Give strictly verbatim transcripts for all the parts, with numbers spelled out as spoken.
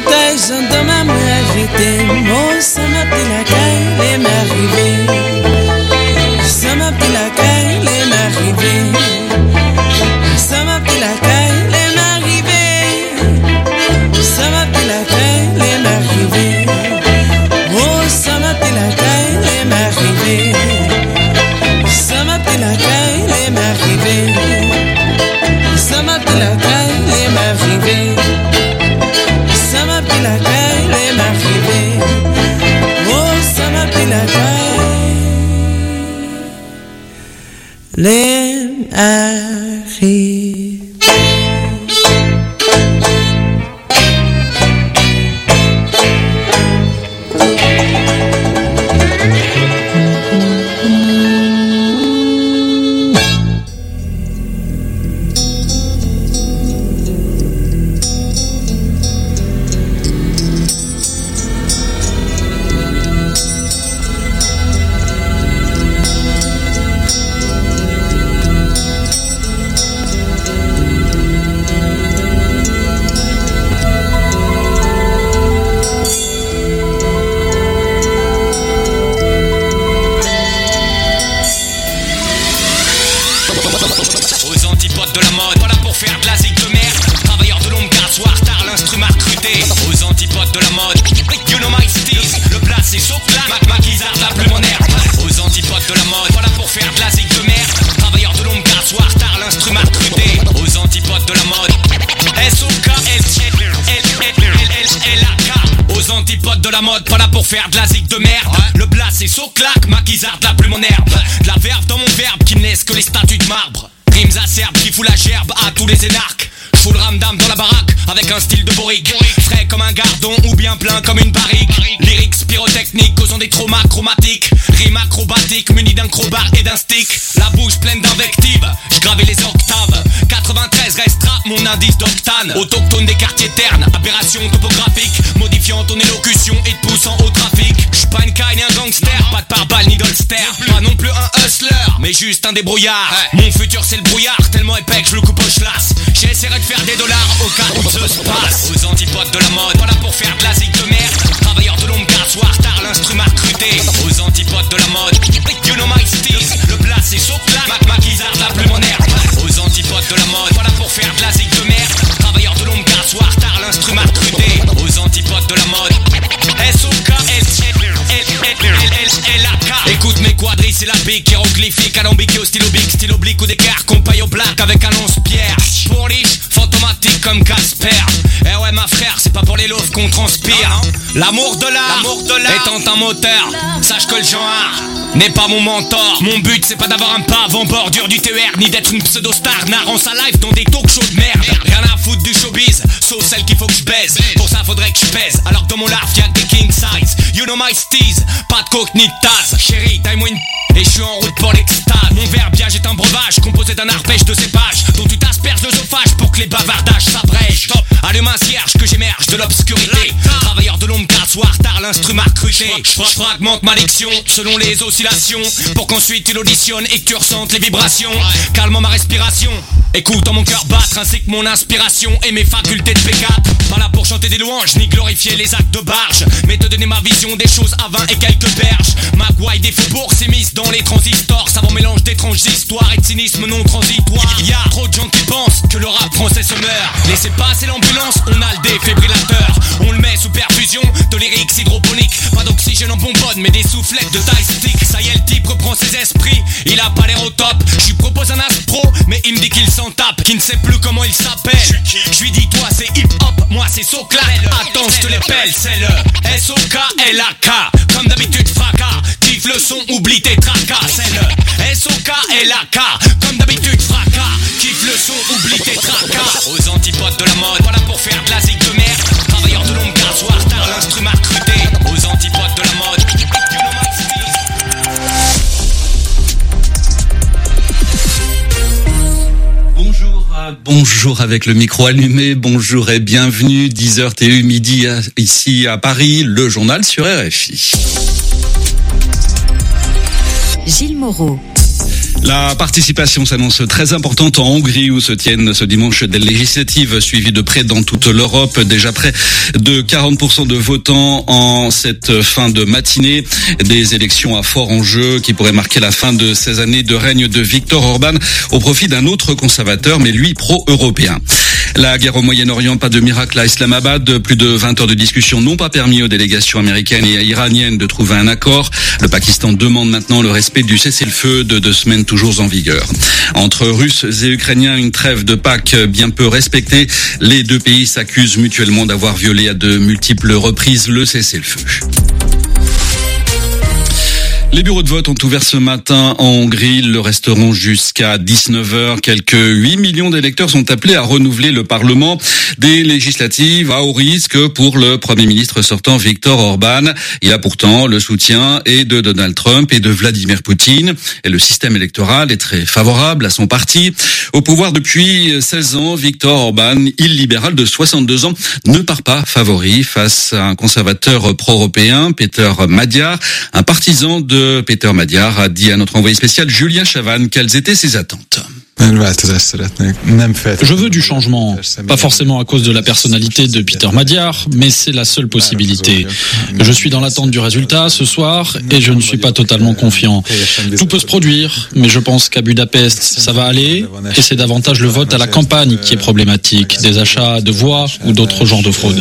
cortège dans ma main j'étais. Oh, ça m'a pris la caille, les m'arrivées. Ça m'a pris la caille, les m'arrivées. Ça m'a pris la caille, les m'arrivées. Ça m'a pris la caille, les m'arrivées. Oh, ça m'a pris la caille, les m'arrivées. Ça m'a pris la caille, les m'arrivées. Ça m'a pris la caille, les m'arrivées. Ça m'a pris la caille, les m'arrivées. Oh, ça m'a pris la caille, les m'arrivées. Faire de la zig de merde, ouais. Le blast c'est so claque, maquisarde la plume en herbe. De la verve dans mon verbe qui ne laisse que les statues de marbre. Rimes acerbes qui fout la gerbe à tous les énarques. J'fous le ramdam dans la baraque avec un style de boric. Frais comme un gardon ou bien plein comme une barrique. Lyrics pyrotechniques causant des traumas chromatiques. Rimes acrobatiques munis d'un crowbar et d'un stick. La bouche pleine d'invectives, j'gravais les octaves. quatre-vingt-treize restera mon indice d'octane. Autochtone des quartiers ternes, aberration topographique. Modifiant ton élocution et te poussant au trafic. J'suis pas une caille ni un gangster, pas de pare-balles ni d'holster. Pas non plus un hustler, mais juste un débrouillard. Mon futur c'est le brouillard, tellement épais que je le coupe au schlass. J'essaierai de faire des dollars au cas où ça se passe. Aux antipodes de la mode, voilà pour faire de la zig de merde. Travailleur de l'ombre, garde soir tard, l'instrument recruté. Aux antipodes de la mode, you know my steez. Le plat c'est so claque, Mac maquisard la plume en herbe. Aux antipodes de la mode, voilà pour faire de la zig de merde. Travailleur de l'ombre, garde soir tard, l'instrument recruté. Aux antipodes de la mode, S O K S L A K. Écoute mes quadrilles, c'est la pique hiéroglyphique, alambiqué au stylo bic, stylo oblique ou d'équerre, compaille au black avec un lance-pierre. Pour liche, fantomatique comme Casper. Eh ouais ma frère, c'est pas pour les loaves qu'on transpire. L'amour de l'art, l'amour de l'art étant un moteur, sache que le genre n'est pas mon mentor. Mon but c'est pas d'avoir un pave en bordure du T E R, ni d'être une pseudo-star narrant sa life dans des talk shows de merde. Rien à foutre du showbiz, sauf celle qu'il faut que je baise. Pour ça faudrait que je pèse, alors que dans mon larve y'a que des king size. You know my steez, pas de coke ni de tasse. Chérie, taille-moi une et je suis en route pour l'extase. Mon verbe bien j'ai un breuvage composé d'un arpège de cépages dont tu t'asperges l'œsophage pour que les bavardages s'abrègent. Allume un cierge que j'émerge de l'obscurité. Travailleur de l'ombre, garde soir tard, l'instrument recruté. Je fragmente ma diction selon les oscillations pour qu'ensuite tu l'auditionnes et que tu ressentes les vibrations. Calmant ma respiration, écoutant mon cœur battre ainsi que mon inspiration et mes facultés de P quatre. Pas là pour chanter des louanges ni glorifier les actes de barge, mais te donner ma vision des choses à vingt et quelques berges. Ma gouaille des faubourgs s'émisse dans les transistors, savant mélange d'étranges histoires et de cynisme non transitoire. Y'a trop de gens qui pensent que le rap français se meurt. Laissez passer l'ambulance, on a le défibrillateur. On le met sous perfusion de lyrics hydroponiques. Pas d'oxygène en bonbonne mais des soufflettes de taille stick. Ça y est, le type reprend ses esprits, il a pas l'air au top. Je lui propose un as pro mais il me dit qu'il s'en tape, qu'il ne sait plus comment il s'appelle. Je lui dis toi c'est hip hop, moi c'est so clap. Attends je te l'épelle, c'est le S O K L A K. Comme d'habitude fracas, kiffe le son, oublie tes tracas. C'est le S O K L A K. Comme d'habitude fracas, kiffe le son, oublie tes tracas. Aux antipodes de la mode, voilà pour faire de la zig de merde. Travailleur de l'ombre, garde soir tard, l'instrument recruté. Aux antipodes de la mode, you know my steez. Bonjour, euh, bonjour avec le micro allumé, bonjour et bienvenue, dix heures T U midi à, ici à Paris, le journal sur R F I. Gilles Moreau. La participation s'annonce très importante en Hongrie où se tiennent ce dimanche des législatives suivies de près dans toute l'Europe. Déjà près de quarante pour cent de votants en cette fin de matinée. Des élections à fort enjeu qui pourraient marquer la fin de ces années de règne de Viktor Orban au profit d'un autre conservateur, mais lui pro-européen. La guerre au Moyen-Orient, pas de miracle à Islamabad. Plus de vingt heures de discussion n'ont pas permis aux délégations américaines et iraniennes de trouver un accord. Le Pakistan demande maintenant le respect du cessez-le-feu de deux semaines toujours en vigueur. Entre Russes et Ukrainiens, une trêve de Pâques bien peu respectée. Les deux pays s'accusent mutuellement d'avoir violé à de multiples reprises le cessez-le-feu. Les bureaux de vote ont ouvert ce matin en Hongrie. Ils le resteront jusqu'à dix-neuf heures. Quelques huit millions d'électeurs sont appelés à renouveler le Parlement. Des législatives à haut risque pour le Premier ministre sortant Viktor Orban. Il a pourtant le soutien et de Donald Trump et de Vladimir Poutine. Et le système électoral est très favorable à son parti. Au pouvoir depuis seize ans, Viktor Orban, illibéral de soixante-deux ans, ne part pas favori face à un conservateur pro-européen, Péter Magyar, un partisan de Péter Magyar, a dit à notre envoyé spécial Julien Chavannes quelles étaient ses attentes. Je veux du changement, pas forcément à cause de la personnalité de Péter Magyar, mais c'est la seule possibilité. Je suis dans l'attente du résultat ce soir et je ne suis pas totalement confiant. Tout peut se produire, mais je pense qu'à Budapest, ça va aller et c'est davantage le vote à la campagne qui est problématique, des achats de voix ou d'autres genres de fraude.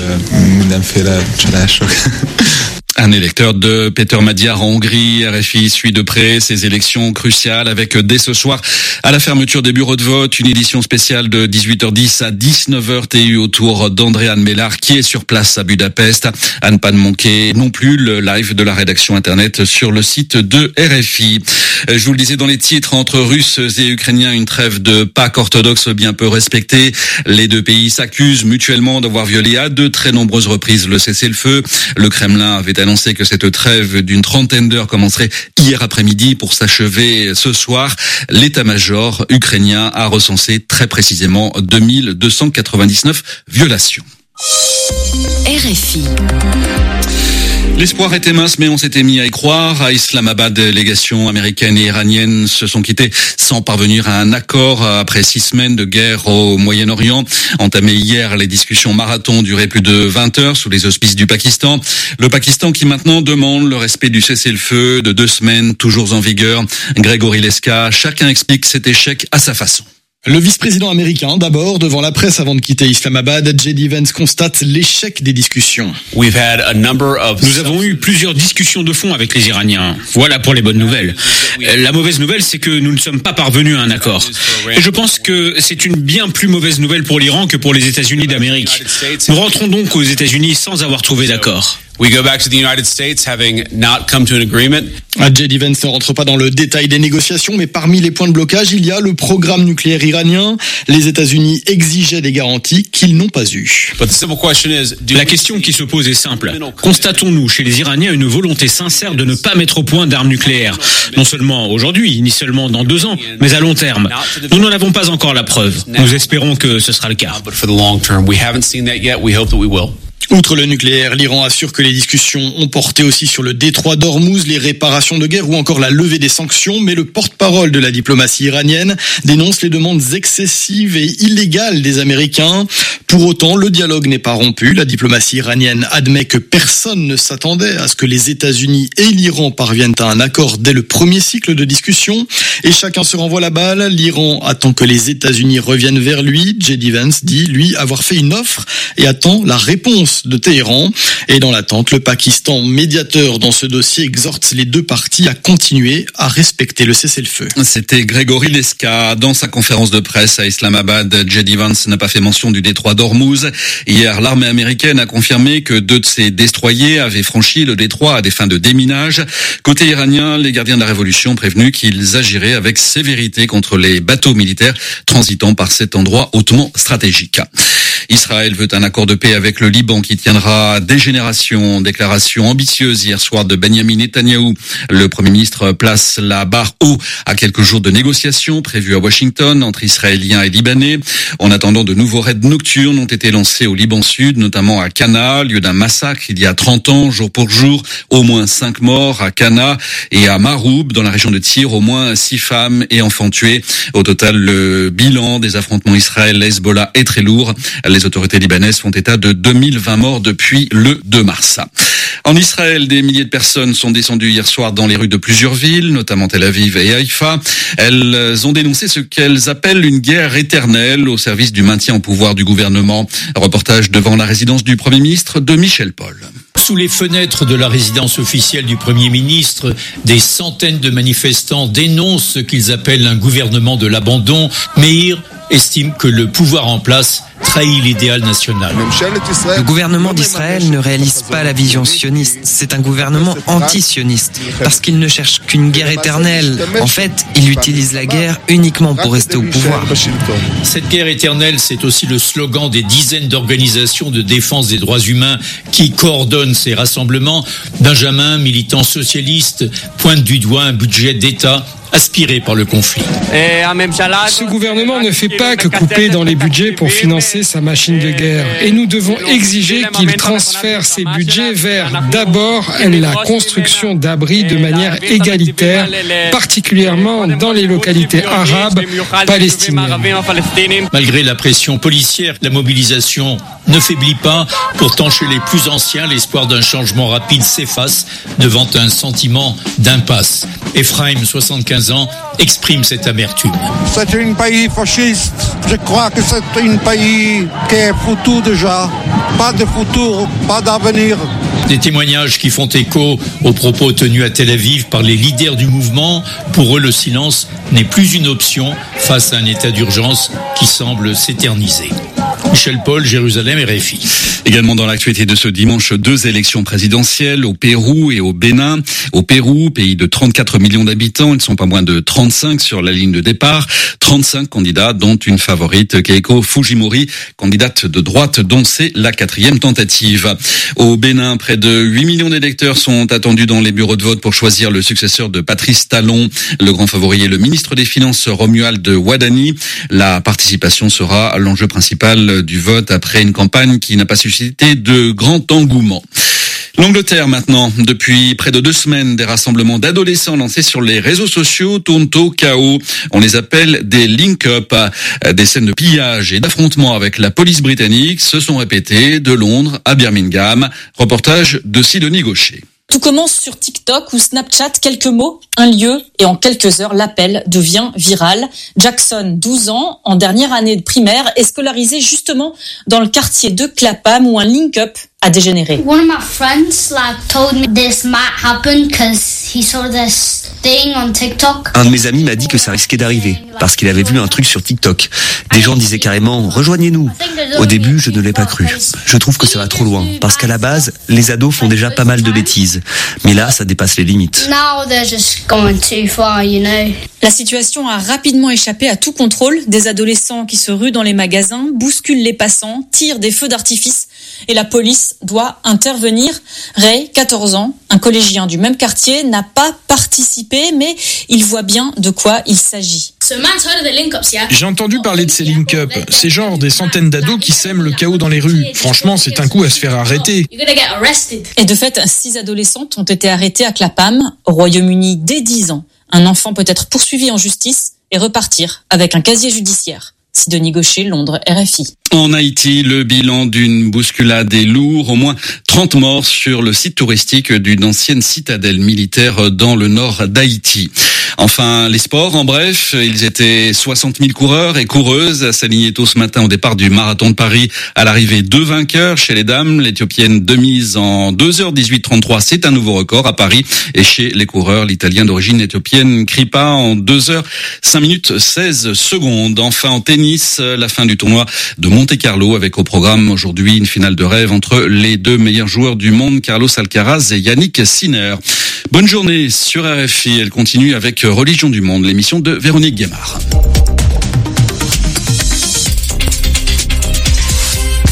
Un électeur de Péter Magyar en Hongrie. R F I suit de près ces élections cruciales avec dès ce soir à la fermeture des bureaux de vote une édition spéciale de dix-huit heures dix à dix-neuf heures T U autour d'Andréane Mellard qui est sur place à Budapest. À ne pas manquer non plus le live de la rédaction internet sur le site de R F I. Je vous le disais dans les titres, entre Russes et Ukrainiens, une trêve de Pâques orthodoxe bien peu respectée. Les deux pays s'accusent mutuellement d'avoir violé à de très nombreuses reprises le cessez-le-feu. Le Kremlin avait annoncé que cette trêve d'une trentaine d'heures commencerait hier après-midi pour s'achever ce soir. L'état-major ukrainien a recensé très précisément deux mille deux cent quatre-vingt-dix-neuf violations. R F I. L'espoir était mince, mais on s'était mis à y croire. À Islamabad, légations américaines et iraniennes se sont quittées sans parvenir à un accord après six semaines de guerre au Moyen-Orient. Entamées hier, les discussions marathon duraient plus de vingt heures sous les auspices du Pakistan. Le Pakistan qui maintenant demande le respect du cessez-le-feu de deux semaines toujours en vigueur. Grégory Leska, chacun explique cet échec à sa façon. Le vice-président américain, d'abord, devant la presse avant de quitter Islamabad, J D Vance constate l'échec des discussions. Nous avons eu plusieurs discussions de fond avec les Iraniens. Voilà pour les bonnes nouvelles. La mauvaise nouvelle, c'est que nous ne sommes pas parvenus à un accord. Et je pense que c'est une bien plus mauvaise nouvelle pour l'Iran que pour les États-Unis d'Amérique. Nous rentrons donc aux États-Unis sans avoir trouvé d'accord. We go back to the United States having not come to an agreement. J D Vance ne rentre pas dans le détail des négociations, mais parmi les points de blocage, il y a le programme nucléaire iranien. Les États-Unis exigeaient des garanties qu'ils n'ont pas eues. La question qui se pose est simple. Constatons-nous chez les Iraniens une volonté sincère de ne pas mettre au point d'armes nucléaires, non seulement aujourd'hui, ni seulement dans deux ans, mais à long terme. Nous n'en avons pas encore la preuve. Nous espérons que ce sera le cas. Outre le nucléaire, l'Iran assure que les discussions ont porté aussi sur le détroit d'Ormuz, les réparations de guerre ou encore la levée des sanctions, mais le porte-parole de la diplomatie iranienne dénonce les demandes excessives et illégales des Américains. Pour autant, le dialogue n'est pas rompu. La diplomatie iranienne admet que personne ne s'attendait à ce que les États-Unis et l'Iran parviennent à un accord dès le premier cycle de discussion. Et chacun se renvoie la balle. L'Iran attend que les États-Unis reviennent vers lui. J D Vance dit, lui, avoir fait une offre et attend la réponse de Téhéran. Et dans l'attente, le Pakistan, médiateur dans ce dossier, exhorte les deux parties à continuer à respecter le cessez-le-feu. C'était Grégory Leska. Dans sa conférence de presse à Islamabad, J D Vance n'a pas fait mention du détroit d'Ormuz. Hier, l'armée américaine a confirmé que deux de ses destroyers avaient franchi le détroit à des fins de déminage. Côté iranien, les gardiens de la révolution ont prévenu qu'ils agiraient avec sévérité contre les bateaux militaires transitant par cet endroit hautement stratégique. Israël veut un accord de paix avec le Liban qui tiendra des générations. Déclaration ambitieuse hier soir de Benjamin Netanyahou. Le Premier ministre place la barre haut à quelques jours de négociations prévues à Washington entre Israéliens et Libanais. En attendant, de nouveaux raids nocturnes ont été lancés au Liban Sud, notamment à Cana, lieu d'un massacre il y a trente ans, jour pour jour. Au moins cinq morts à Cana et à Maroub, dans la région de Tyr, au moins six femmes et enfants tués. Au total, le bilan des affrontements Israël-Hezbollah est très lourd. Les autorités libanaises font état de deux mille vingt morts depuis le deux mars. En Israël, des milliers de personnes sont descendues hier soir dans les rues de plusieurs villes, notamment Tel Aviv et Haïfa. Elles ont dénoncé ce qu'elles appellent une guerre éternelle au service du maintien au pouvoir du gouvernement. Reportage devant la résidence du Premier ministre de Michel Paul. Sous les fenêtres de la résidence officielle du Premier ministre, des centaines de manifestants dénoncent ce qu'ils appellent un gouvernement de l'abandon. Meir estime que le pouvoir en place trahit l'idéal national. Le gouvernement d'Israël ne réalise pas la vision sioniste. C'est un gouvernement anti-sioniste, parce qu'il ne cherche qu'une guerre éternelle. En fait, il utilise la guerre uniquement pour rester au pouvoir. Cette guerre éternelle, c'est aussi le slogan des dizaines d'organisations de défense des droits humains qui coordonnent ces rassemblements. Benjamin, militant socialiste, pointe du doigt un budget d'État aspiré par le conflit. Ce gouvernement ne fait pas que couper dans les budgets pour financer sa machine de guerre. Et nous devons exiger qu'il transfère ces budgets vers d'abord la construction d'abris de manière égalitaire, particulièrement dans les localités arabes palestiniennes. Malgré la pression policière, la mobilisation ne faiblit pas. Pourtant, chez les plus anciens, l'espoir d'un changement rapide s'efface devant un sentiment d'impasse. Ephraim, soixante-quinze ans, exprime cette amertume. C'est un pays fasciste. Je crois que c'est un pays qui est foutu déjà. Pas de futur, pas d'avenir. Des témoignages qui font écho aux propos tenus à Tel Aviv par les leaders du mouvement. Pour eux, le silence n'est plus une option face à un état d'urgence qui semble s'éterniser. Michel Paul, Jérusalem, R F I. Également dans l'actualité de ce dimanche, deux élections présidentielles au Pérou et au Bénin. Au Pérou, pays de trente-quatre millions d'habitants, ils ne sont pas moins de trente-cinq sur la ligne de départ. trente-cinq candidats, dont une favorite, Keiko Fujimori, candidate de droite, dont c'est la quatrième tentative. Au Bénin, près de huit millions d'électeurs sont attendus dans les bureaux de vote pour choisir le successeur de Patrice Talon. Le grand favori est le ministre des Finances, Romuald Wadani. La participation sera l'enjeu principal du vote après une campagne qui n'a pas suscité de grand engouement. L'Angleterre maintenant, depuis près de deux semaines, des rassemblements d'adolescents lancés sur les réseaux sociaux tournent au chaos. On les appelle des link-up. Des scènes de pillage et d'affrontements avec la police britannique se sont répétées de Londres à Birmingham. Reportage de Sidonie Gaucher. Tout commence sur TikTok ou Snapchat, quelques mots, un lieu, et en quelques heures, l'appel devient viral. Jackson, douze ans, en dernière année de primaire, est scolarisé justement dans le quartier de Clapham où un link-up a dégénéré. One of my friends like told me this might happen because he saw this thing on TikTok. Un de mes amis m'a dit que ça risquait d'arriver parce qu'il avait vu un truc sur TikTok. Des gens disaient carrément rejoignez-nous. Au début, je ne l'ai pas cru. Je trouve que ça va trop loin parce qu'à la base, les ados font déjà pas mal de bêtises. Mais là, ça dépasse les limites. Now they're just going too far, you know. La situation a rapidement échappé à tout contrôle. Des adolescents qui se ruent dans les magasins, bousculent les passants, tirent des feux d'artifice et la police doit intervenir. Ray, quatorze ans, un collégien du même quartier, n'a pas participé, mais il voit bien de quoi il s'agit. J'ai entendu parler de ces link-up. C'est genre des centaines d'ados qui sèment le chaos dans les rues. Franchement, c'est un coup à se faire arrêter. Et de fait, six adolescentes ont été arrêtées à Clapham, au Royaume-Uni, dès dix ans. Un enfant peut être poursuivi en justice et repartir avec un casier judiciaire. Sidonie Gaucher, Londres, R F I. En Haïti, le bilan d'une bousculade est lourd. Au moins trente morts sur le site touristique d'une ancienne citadelle militaire dans le nord d'Haïti. Enfin, les sports, en bref, ils étaient soixante mille coureurs et coureuses à s'aligner tôt ce matin au départ du marathon de Paris. À l'arrivée, deux vainqueurs chez les dames. L'Éthiopienne de mise en deux heures dix-huit trente-trois, c'est un nouveau record à Paris. Et chez les coureurs, l'Italien d'origine éthiopienne Kripa en deux heures cinq minutes seize secondes. Enfin, en tennis, la fin du tournoi de Monte-Carlo avec au programme aujourd'hui une finale de rêve entre les deux meilleurs joueurs du monde, Carlos Alcaraz et Yannick Sinner. Bonne journée sur R F I. Elle continue avec Religion du Monde, l'émission de Véronique Guémard.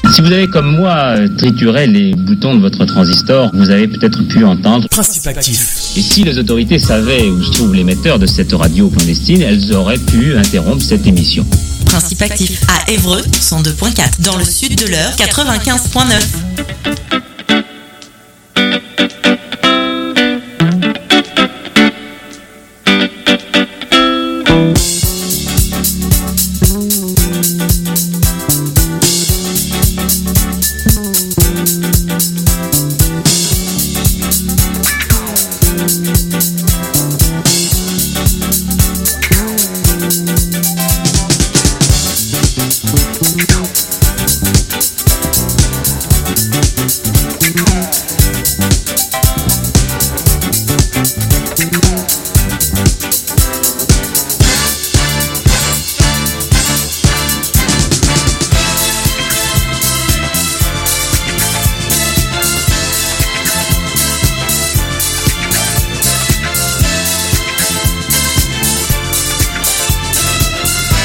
Si vous avez comme moi trituré les boutons de votre transistor, vous avez peut-être pu entendre Principe actif. Et si les autorités savaient où se trouve l'émetteur de cette radio clandestine, elles auraient pu interrompre cette émission. Principe actif à Évreux, cent deux point quatre. Dans le sud de l'Eure, quatre-vingt-quinze point neuf.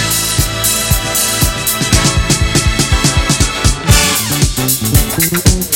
Thank you.